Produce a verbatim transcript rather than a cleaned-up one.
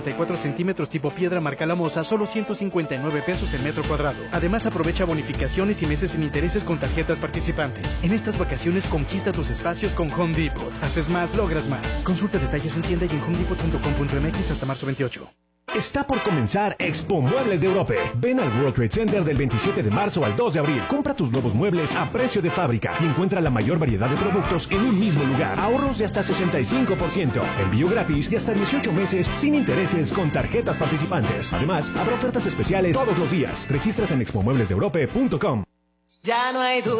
cuatro centímetros tipo piedra marca La Moza, solo ciento cincuenta y nueve pesos el metro cuadrado. Además, aprovecha bonificaciones y meses sin intereses con tarjetas participantes. En estas vacaciones, conquista tus espacios con Home Depot. Haces más, logras más. Consulta detalles en tienda y en home depot punto com punto m x hasta marzo veintiocho. Está por comenzar Expo Muebles de Europe. Ven al World Trade Center del veintisiete de marzo al dos de abril. Compra tus nuevos muebles a precio de fábrica y encuentra la mayor variedad de productos en un mismo lugar. Ahorros de hasta sesenta y cinco por ciento. Envío gratis y hasta dieciocho meses sin intereses con tarjetas participantes. Además, habrá ofertas especiales todos los días. Registras en expo muebles de europe punto com. Ya no hay duda.